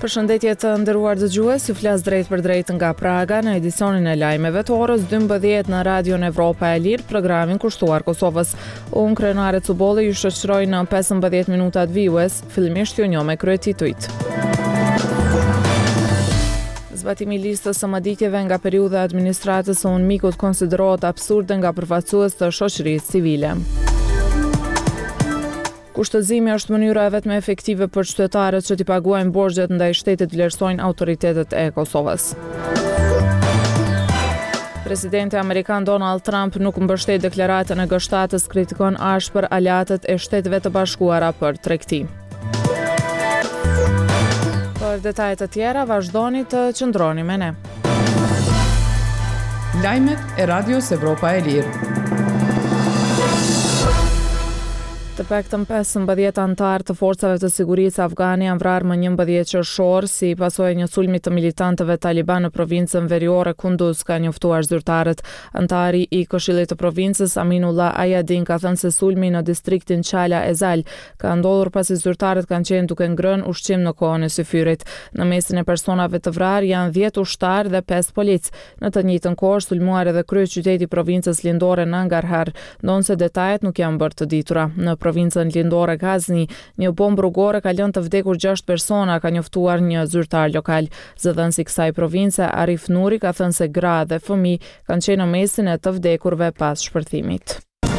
Përshëndetje të nderuar dëgjues, ju flas drejt për drejt nga Praga në edicionin e lajmeve të orës 12 në Radion Evropa e Lirë, programin kushtuar Kosovës. Unë Krenare Cubolli ju shoqëroj në 15 minutat vijues, fillimisht ju njoh me kryetitujt. Zbatimi i listës së maditjeve nga periudha e administratës së UNMIK-ut konsiderohet absurde nga përfaqësues të shoqërisë civile. Kushtëzimi është mënyra e vetme efektive për qytetarët që t'i paguajnë borxhet ndaj shtetit, vlerësojnë autoritetet e Kosovës. Presidenti amerikan Donald Trump nuk mbështet deklaratën e G7-s, kritikon ashpër aleatët e Shteteve të Bashkuara për tregti. Për detajet të tjera, vazhdoni të qëndroni me ne. Lajmet e Radios Evropa e Lirë. Të paktën 15 anëtar të forcave të sigurisë afgane janë vrarë më 11 qershor si pasojë e një sulmi të militantëve taliban në provincën veriore Kunduz, ka njoftuar zyrtarët. Antari i Këshillit të provincës Aminullah Ayadin ka thënë se sulmi në distriktin Qala Ezal ka ndodhur pasi zyrtarët kanë qenë duke ngrënë ushqim në kohën e syfyrit. Në mesin e personave të vrarë janë 10 ushtar dhe 5 polic. Në të njëjtën kohë sulmuar edhe kryeqyteti i provincës lindore Nangarhar, ndonse detajet nuk janë bërë të ditura. Në provincën lindore Ghazni, një bombë rrugore ka lënë të vdekur 6 persona, ka njoftuar një zyrtar lokal. Zëdhënësi i kësaj province, Arif Nuri, ka thënë se gra dhe fëmijë kanë qenë në mesin e të vdekurve pas shpërthimit.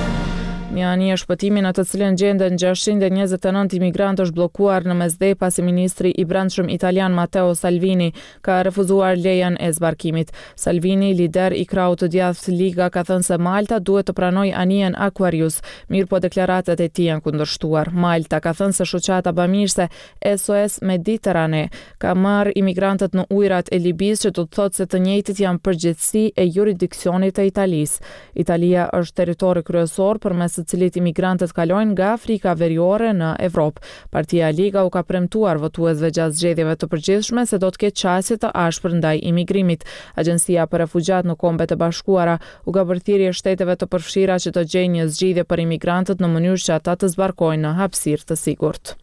Një anije shpëtimi në të cilën gjenden 629 imigrantë është bllokuar në mesdhe pasi ministri i brendshëm italian Matteo Salvini ka refuzuar lejen e zbarkimit. Salvini, lider i krahut të djathtë Liga, ka thënë se Malta duhet të pranojë anijen Aquarius, mirë po deklaratat e tij janë kundërshtuar. Malta ka thënë se shoqata bamirëse SOS Mediterrane ka marrë imigrantët në ujërat e Libisë, që do të thotë se të njëjtit janë përgjegjësi e jurisdiksionit të Italisë. Italia është territori kryesor përmes të cilit imigrantët kalojnë nga Afrika Veriore në Evropë. Partia Liga u ka premtuar votuesve gjatë zgjedhjeve të përgjithshme se do të ketë qasje të ashpër ndaj imigrimit. Agjencia për refugjat në Kombet e Bashkuara u ka bërë thirrje shteteve të përfshira që të gjejnë një zgjidhje për imigrantët në mënyrë që ata të zbarkojnë në hapësirë të sigurt.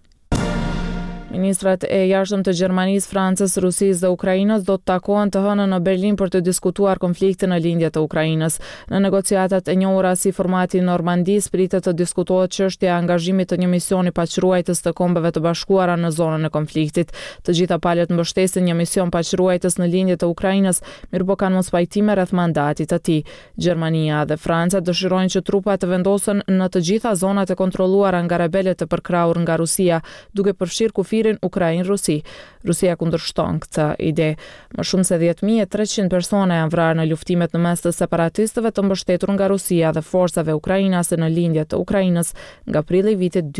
Ministrat e jashtëm të Gjermanisë, Francës, Rusisë dhe Ukrainës do të takohen të hënën në Berlin për të diskutuar konfliktin në lindje të Ukrainës. Në negociatat e njohura si formati Normandis pritet të diskutohet çështja e angazhimit të një misioni paqëruajtës të Kombeve të Bashkuara në zonën e konfliktit. Të gjitha palët mbështesin një mision paqëruajtës në lindje të Ukrainës, mirëpo kanë mos pajtime rreth mandatit të tij. Gjermania dhe Franca dëshirojnë që trupat të vendosen në të gjitha zonat e kontrolluara nga rebelët e përkrahur nga Rusia, duke përfshirë kufirin Ukrainë-Rusi. Rusia kundërshton këtë ide. Më shumë se 10.300 persona janë vrarë në luftimet në mes të separatistëve të mbështetur nga Rusia dhe forcave ukrainase në lindje të Ukrainës nga prilli i vitit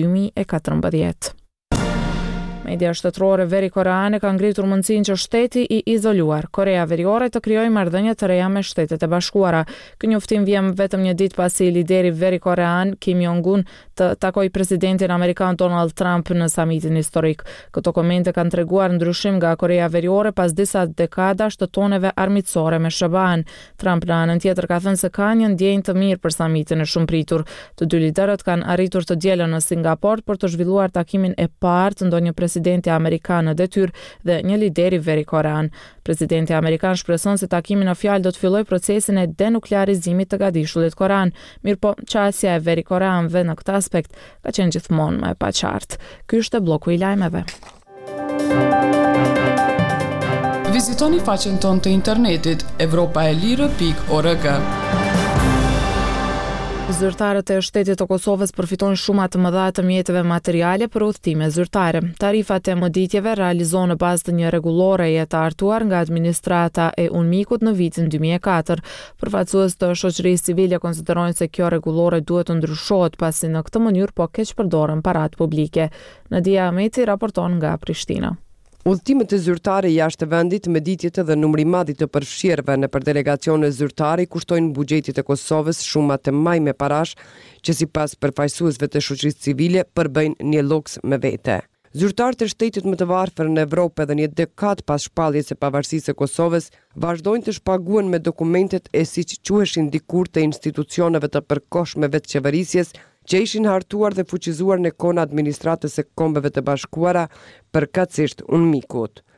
2014. Media shtetërore veri-koreane ka ngritur mundësinë që shteti i izoluar Korea Veriore të krijojë marrëdhënie të reja me Shtetet e Bashkuara. Ky njoftim vjen vetëm një ditë pasi lideri veri-korean Kim Jong-un të takoi presidentin amerikan Donald Trump në samitin historik. Këto komente kanë treguar ndryshim nga Korea Veriore pas disa dekadash të toneve armiqësore me SBA-n. Trump në anën tjetër ka thënë se ka një ndjenjë të mirë për samitin e shumëpritur. Të dy liderët kanë arritur të dielën në Singapur për të zhvilluar takimin e parë të ndonjë presidenti amerikan në detyrë dhe një lideri veri-korean. Presidenti amerikan shpreson se takimi në fjalë do të fillojë procesin e denuklearizimit të gadishullit korean, mirëpo qasja e veri-koreanëve në këtë aspekt ka qenë gjithmonë më e paqartë. Ky është bloku i lajmeve. Vizitoni faqen tonë të internetit europaelire.org. Zyrtarët e shtetit të Kosovës përfitojnë shuma të mëdha të mjeteve materiale për udhëtime zyrtare. Tarifat e mëditjeve realizohen në bazë të një rregulloreje të hartuar nga administrata e UNMIK-ut në vitin 2004. Përfaqësues të shoqërisë civile konsiderojnë se kjo rregullore duhet të ndryshohet pasi në këtë mënyrë po keq përdoren paratë publike. Nadia Ahmeti raporton nga Prishtina. Udhëtimet e zyrtare jashtë vendit, mëditjet dhe numri i madh të përfshirëve nëpër delegacione zyrtare kushtojnë buxhetit të Kosovës shumë të maj me parash, që sipas përfaqësuesve të shoqërisë civile përbëjnë një lloks me vete. Zyrtarët e shtetit më të varfër në Evropë edhe një dekadë pas shpalljes së pavarësisë së Kosovës vazhdojnë të shpaguhen me dokumentet e siç quheshin dikur të institucioneve të përkohshmeve të qeverisjes, që ishin hartuar dhe fuqizuar në kohën administratës së Kombeve të Bashkuara, përkatësisht UNMIK-ut.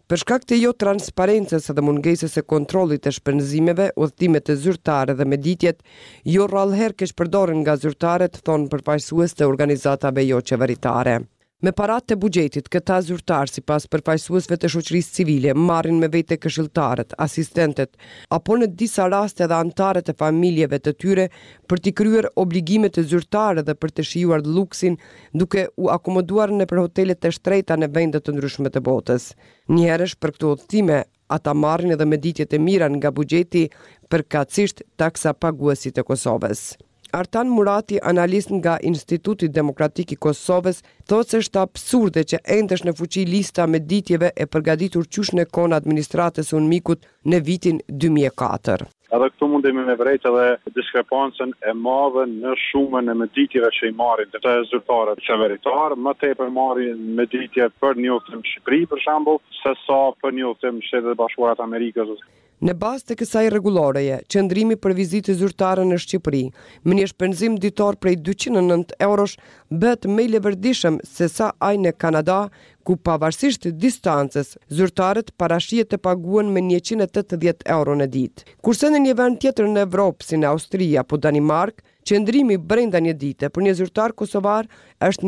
Për shkak të jo transparencës dhe mungesës së kontrollit të shpenzimeve, udhëtimet e zyrtare dhe meditjet jo rrallëherë keq përdoren nga zyrtarët, thonë përfaqësues të organizatave jo qeveritare. Me paratë të buxhetit, këta zyrtarë sipas përfaqësuesve të shoqërisë civile marrin me vete këshilltarët, asistentët apo në disa raste edhe anëtarët e familjeve të tyre për t'i kryer obligimet e zyrtarëve dhe për të shijuar luksin, duke u akomoduar nëpër hotelet të shtrenjta në vende të ndryshme të botës. Njëherësh për këto udhëtime ata marrin edhe meditjet e mira nga buxheti, përkatësisht taksa paguesit të Kosovës. Artan Murati, analist nga Instituti Demokratik i Kosovës, thotë se është absurde që ende është në fuqi lista meditjeve e përgatitur qysh në kohën administratës së UNMIK-ut në vitin 2004. Edhe këtu mundemi me vrejtë edhe diskrepancën e madhe në shumën e meditjeve që i marrin të zyrtarët qeveritar, më tepër marrin meditje për një udhëtim në Shqipëri për shembull, se sa për një udhëtim në Shtetet e Bashkuara të Amerikës. Në bazë të kësaj rregulloreje, qëndrimi për vizitë zyrtare në Shqipëri, me një shpenzim ditor prej 209 eurosh, bëhet më i leverdishëm se sa ai në Kanada, ku pavarësisht distancës, zyrtarët parashihet të paguhen me 180 euro në ditë. Kurse në një vend tjetër në Evropë, si në Austri apo Danimark, qëndrimi brenda një dite për një zyrtar kosovar është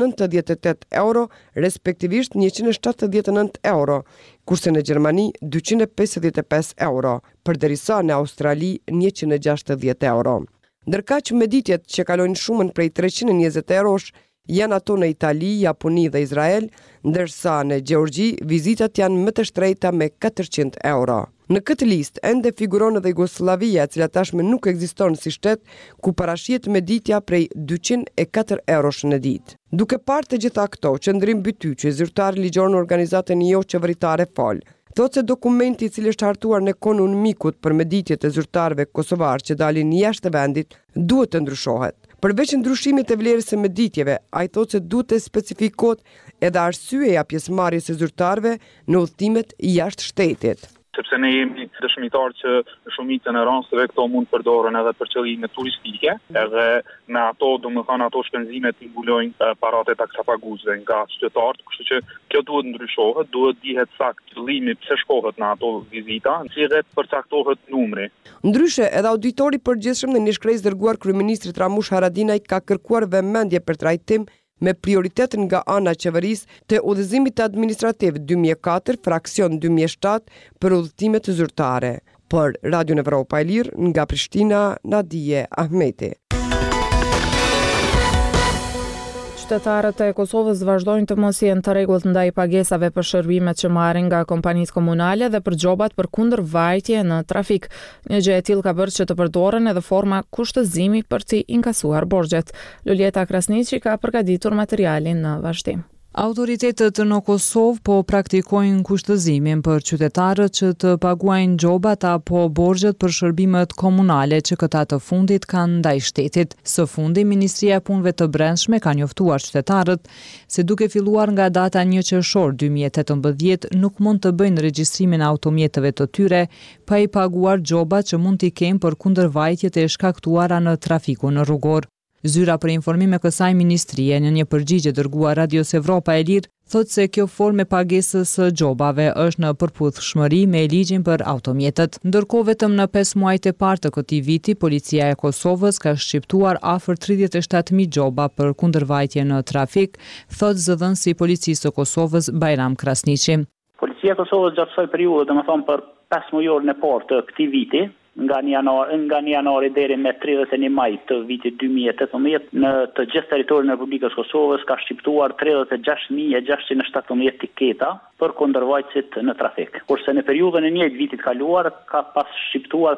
198 euro, respektivisht 179 euro, kurse në Gjermani 255 euro, përderisa në Australi 160 euro. Ndërkaq meditjet që kalojnë shumën prej 320 eurosh janë ato në Itali, Japoni dhe Izrael, ndërsa në Gjeorgji vizitat janë më të shtrejta me 400 euro. Në këtë listë ende figuron edhe Jugoslavia, e cila tashmë nuk ekziston si shtet, ku parashihet meditja prej 204 eurosh në ditë. Duke parë të gjitha këto, qëndrim bytyqi, zyrtar ligjor në organizatën jo qeveritare fol, thotë se dokumenti i cili është hartuar në kohën e UNMIK-ut për meditjet e zyrtarëve kosovar që dalin jashtë vendit, duhet të ndryshohet. Përveç ndryshimit të vlerës së meditjeve, ai thotë se duhet të specifikohet edhe arsyeja pjesëmarrjes së zyrtarëve në udhëtimet jashtë shtetit. Sepse ne jemi dëshmitar që shumicën e rasteve këto mund përdoren edhe për qëllime turistike, edhe me ato, domethënë ato shpenzimet i mbulojnë paratë taksapaguesve nga qytetarët, kështu që kjo duhet ndryshohet, duhet dihet sakt qëllimi pse shkohet në ato vizita, si dhe përcaktohet numri. Ndryshe, edhe auditori përgjithshëm në një shkresë dërguar kryeministrit Ramush Haradinaj ka kërkuar vëmendje për trajtim me prioritet nga ana e qeverisë të udhëzimit administrativ 2004, fraksion 2007 për udhëtimet zyrtare. Për Radio Evropa e Lirë, nga Prishtina, Nadije Ahmeti. Qytetarët e Kosovës vazhdojnë të mos jenë të rregullt ndaj pagesave për shërbimet që marrin nga kompanitë komunale dhe për gjobat për kundërvajtje në trafik. Një gjë e tillë ka bërë që të përdoren edhe forma kushtëzimi për të inkasuar borxhet. Lulieta Krasniqi ka përgatitur materialin në vazhdim. Autoritetet në Kosovë po praktikojnë kushtëzimin për qytetarët që të paguajnë gjobat apo borxhet për shërbimet komunale që këta të fundit kanë ndaj shtetit. Së fundi, Ministria e Punëve të Brendshme ka njoftuar qytetarët se duke filluar nga data 1 qershor 2018 nuk mund të bëjnë regjistrimin e automjeteve të tyre pa i paguar gjobat që mund t'i kenë për kundërvajtjet e shkaktuara në trafikun rrugor. Zyra për informime kësaj ministrie në një përgjigje dërguar Radios Evropa e Lirë thotë se kjo formë e pagesës së gjobave është në përputhshmëri me ligjin për automjetet. Ndërkohë vetëm në 5 muajt e parë të këtij viti, Policia e Kosovës ka shqiptuar afër 37.000 gjoba për kundërvajtje në trafik, thotë zëdhënësi i Policisë së Kosovës Bajram Krasniqi. Policia e Kosovës gjatë kësaj periudhe, domethënë për 5 muajorën e parë të këtij viti, nga një janari deri me 31 maj të vitit 2018 në të gjithë territorin e Republikës Kosovës ka shqiptuar 36.617 tiketa për kundërvajtësit në trafik. Kurse në periudhën e njëjtë vitit kaluar ka pas shqiptuar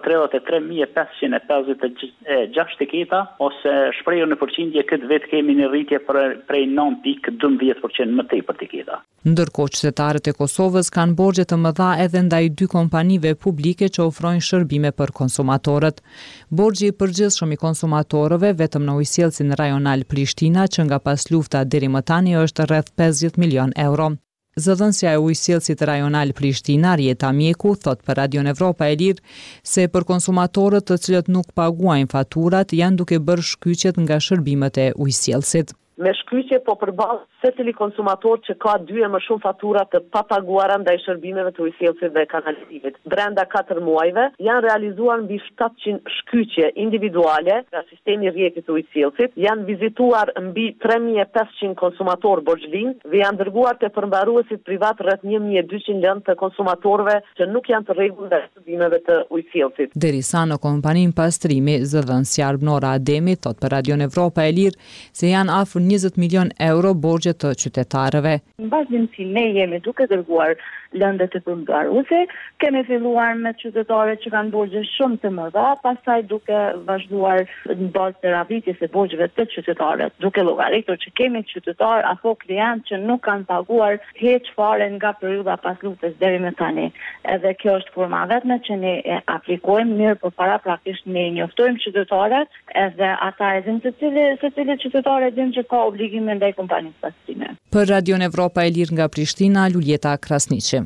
33.556 tiketa, ose shprehur në përqindje këtë vit kemi një rritje prej 9.12% më tepër tiketa. Ndërkohë qytetarët e Kosovës kanë borxhe të mëdha edhe ndaj 2 kompanive publike që ofrojnë shërbime për konsumatorët. Borxhi i përgjithshëm i konsumatorëve vetëm në ujësjellsin rajonal Prishtina, që nga pas lufta deri më tani është rreth 50 milion euro. Zëdhënësja e ujësjellësit rajonal Prishtina, Rjeta Mjeku, thot për Radio Evropa e Lirë se për konsumatorët të cilët nuk paguajnë faturat janë duke bërë shkyqjet nga shërbimet e ujësjellësit. me shkyqje, po përballë secili konsumator që ka 2 e më shumë fatura të papaguara ndaj shërbimeve të ujësjellësit dhe kanalizimit. Brenda 4 muajve janë realizuar mbi 700 shkyqje individuale nga sistemi i rrjetit të ujësjellësit, janë vizituar mbi 3500 konsumator borxhlin dhe janë dërguar te përmbaruesit privat rreth 1200 lëndë të konsumatorëve që nuk janë të rregullt ndaj shërbimeve të ujësjellësit. Derisa në kompaninë pastrimi, zëdhënësjar Nora Ademi thot për Radion Evropa e Lirë se janë afër 20 milion euro borxhe të qytetarëve. Mbas si ne jemi duke dërguar lëndë të përmbaruese, kemi filluar me qytetarët që kanë borxhe shumë të mëdha, pastaj duke vazhduar në bazë të rrafitjes së borxheve të qytetarëve, duke llogaritur që kemi qytetar apo klient që nuk kanë paguar hiç fare nga periudha pas luftës deri më tani. Edhe kjo është forma vetme që ne e aplikojmë, mirë për para praktikisht ne njoftojmë qytetarët, edhe ata e dinë secili qytetar e dinë që ka obligime ndaj kompanisë pastrimi. Për Radion Evropa e Lirë nga Prishtina, Luljeta Krasniqi.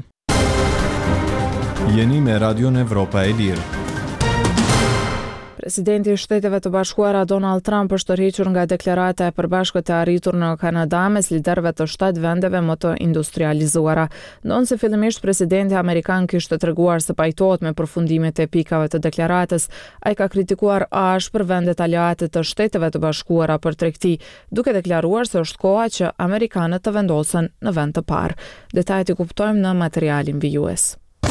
Jeni me Radion Evropa e Lirë. Presidenti i Shteteve të Bashkuara Donald Trump është tërhequr nga deklarata e përbashkët e arritur në Kanada mes liderëve të 7 vendeve më të industrializuara. Ndonse fillimisht presidenti amerikan kishte treguar se pajtohet me përfundimet e pikave të deklaratës, ai ka kritikuar ashpër vendet aleate të Shteteve të Bashkuara për tregti, duke deklaruar se është koha që amerikanët të vendosen në vend të parë. Detajet i kuptojmë në materialin vijues.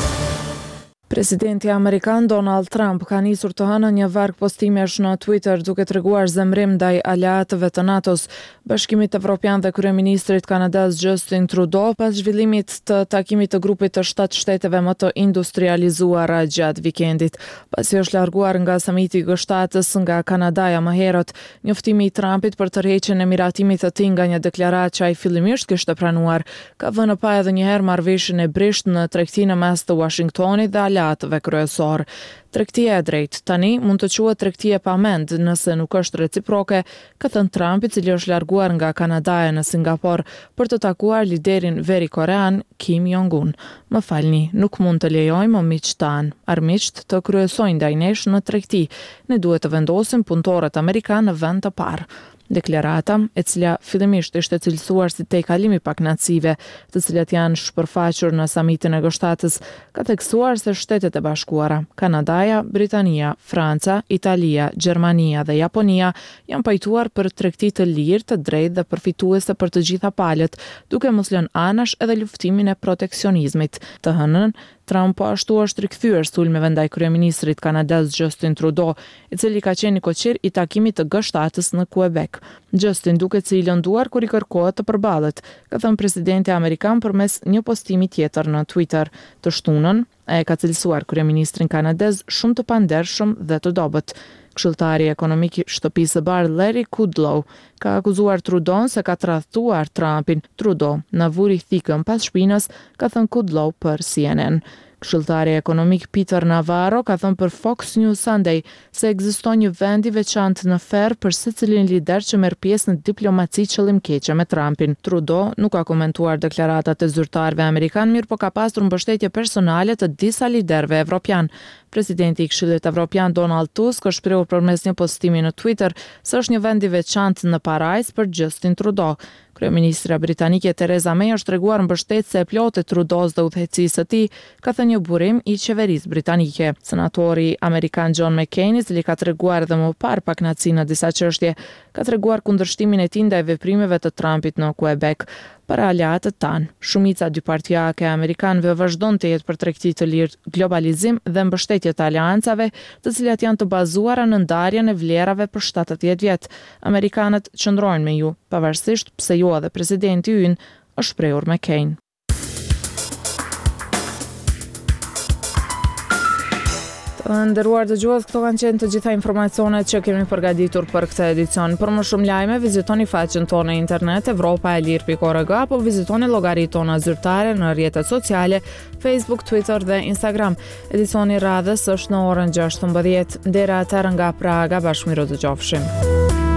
Presidenti amerikan Donald Trump ka nisur të hënën një varg postimesh në Twitter duke treguar zemrim ndaj aleatëve të NATO-s, Bashkimit Evropian dhe kryeministrit kanadas Justin Trudeau pas zhvillimit të takimit të grupit të 7 shteteve më të industrializuara gjatë vikendit. Pasi është larguar nga samiti i G7-s nga Kanadaja më herët, njoftimi i Trumpit për tërheqjen e miratimit të tij nga një deklaratë që ai fillimisht kishte pranuar, ka vënë pa edhe një herë marrëveshjen e brisht në tregtinë mes të Washingtonit dhe aleatëve kryesor. Tregtia e drejtë tani mund të quhet tregtie pa mend nëse nuk është reciproke, ka thënë Trump, i cili është larguar nga Kanadaja në Singapur për të takuar liderin verikorean Kim Jong-un. Më falni, nuk mund të lejojmë miqtë tanë, armiqt të kryesojnë ndaj nesh në tregti. Ne duhet të vendosim punëtorët amerikanë në vend të parë. Deklarata, e cila fillimisht ishte cilësuar si tejkalimi paknacive, të cilat janë shpërfaqur në samitin e G7-s, ka theksuar se Shtetet e Bashkuara, Kanadaja, Britania, Franca, Italia, Gjermania dhe Japonia janë pajtuar për tregti të lirë, të drejtë dhe përfituese për të gjitha palët, duke mos lënë anash edhe luftimin e proteksionizmit. Të hënën, Trump po ashtu është rikthyer sulmeve ndaj kryeministrit kanadas Justin Trudeau, i cili ka qenë koqir i takimit të G7-s në Quebec. Justin duket se i lënduar kur i kërkohet të përballet, ka thënë presidenti amerikan përmes një postimi tjetër në Twitter. Të shtunën, ai ka cilësuar kryeministrin kanadez shumë të pandershëm dhe të dobët. Këshilltari ekonomik i shtëpisë së bardhë Larry Kudlow ka akuzuar Trudeau se ka tradhtuar Trumpin. Trudeau na vuri thikën pas shpinës, ka thënë Kudlow për CNN. Këshilltari ekonomik Peter Navarro ka thënë për Fox News Sunday se ekziston një vend i veçantë në ferr për secilin lider që merr pjesë në diplomaci qëllimkeqe me Trumpin. Trudeau nuk ka komentuar deklaratat e zyrtarëve amerikan, mirë po ka pasur mbështetje personale të disa liderëve evropian. Presidenti i Këshillit Evropian Donald Tusk është shprehur përmes një postimi në Twitter se është një vend i veçantë në parajsë për Justin Trudeau. Kryeministra britanike Theresa May është treguar mbështetëse e plotë e Trudeaus dhe udhëheqësisë së tij, ka thënë një burim i qeverisë britanike. Senatori amerikan John McCain, i cili ka treguar edhe më parë pakënaqësi në disa çështje, ka treguar kundërshtimin e tij ndaj veprimeve të Trumpit në Quebec. Për aleatët tanë, shumica dypartijake amerikanëve vazhdon të jetë për tregti të lirë, globalizim dhe mbështetje të aleancave, të cilat janë të bazuara në ndarjen e vlerave për 70 vjet. Amerikanët qëndrojnë me ju, pavarësisht pse ju edhe presidenti ynë, është shprehur McCain. Nderuar dëgjues, këto kanë qenë të gjitha informacionet që kemi përgatitur për këtë edicion. Për më shumë lajme, vizitoni faqen tonë në internet evropaelir.org apo vizitoni llogaritë tona zyrtare në rrjetet sociale Facebook, Twitter dhe Instagram. Edicioni radhës është në orën 16:00. Deri atëherë nga Praga, bashkëmiru dëgjofshim.